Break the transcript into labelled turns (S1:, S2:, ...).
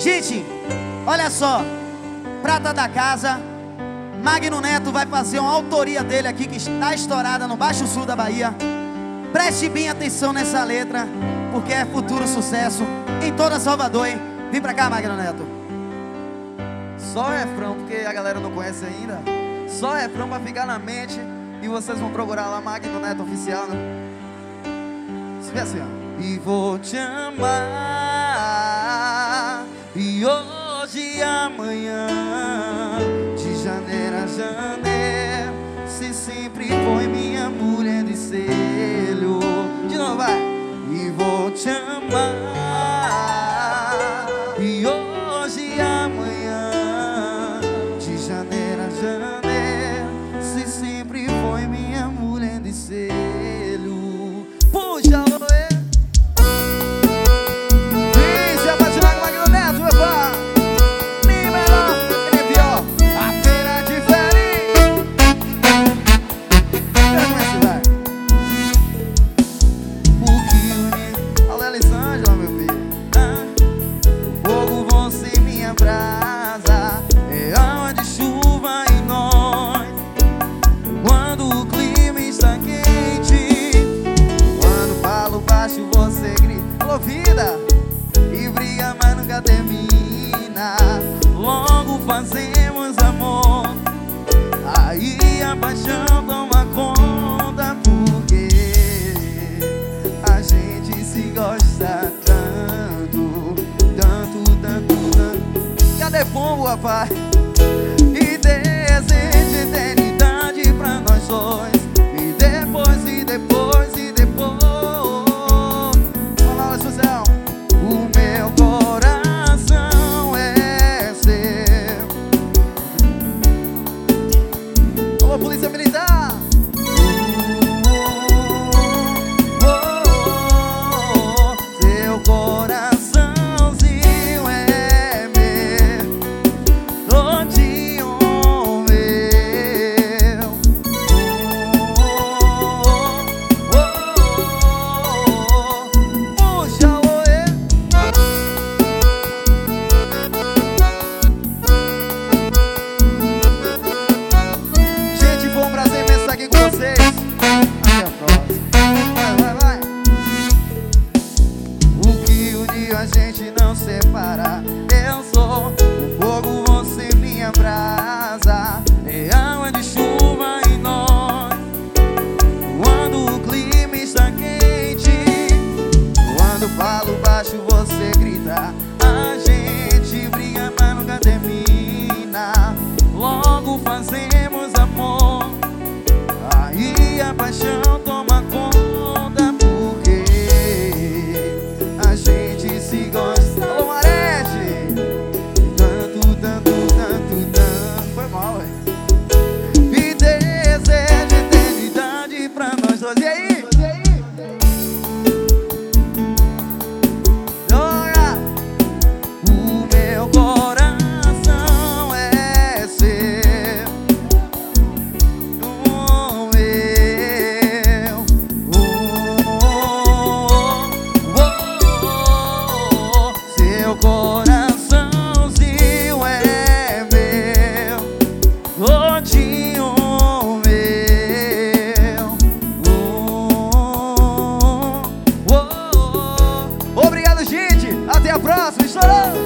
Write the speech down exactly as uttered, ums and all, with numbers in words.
S1: Gente, olha só, prata da casa, Magno Neto vai fazer uma autoria dele aqui que está estourada no Baixo Sul da Bahia. Preste bem atenção nessa letra, porque é futuro sucesso em toda Salvador, hein? Vem pra cá, Magno Neto.
S2: Só refrão, porque a galera não conhece ainda. Só refrão pra ficar na mente. E vocês vão procurar lá Magno Neto Oficial, né? Se vê assim, ó. E vou te amar, e hoje e amanhã, de janeiro a janeiro, se sempre foi minha mulher de selho. De novo, vai. E vou te amar, e hoje e amanhã, de janeiro a janeiro, se sempre foi minha mulher de selho. Puxa, oi. Vida e briga, mas nunca termina. Logo fazemos amor, aí a paixão toma conta, porque a gente se gosta tanto, tanto, tanto, tanto. Cadê pombo, rapaz? E desejo eternidade pra nós dois. E depois, e depois, e depois, o meu coração é seu. Alô, polícia militar. Oh, oh, oh, seu coraçãozinho é meu, todinho meu. Oh, oh, oh, oh, puxa. A gente não separa. Eu sou o fogo, você minha brasa. É água de chuva em nós. Quando o clima está quente, quando falo baixo você grita. A gente briga, mas nunca termina. Logo fazemos amor, aí a paixão toma conta, porque a gente se gosta. Alô, Marete! Tanto, tanto, tanto, tanto. Foi mal, ué. E desejo eternidade pra nós dois. E aí? Olha! O meu coração é seu, o meu. Oh, oh, oh, oh. Seu coraçãozinho é meu, todinho meu. Oh, oh, oh. Obrigado, gente. Até a próxima. Estourou!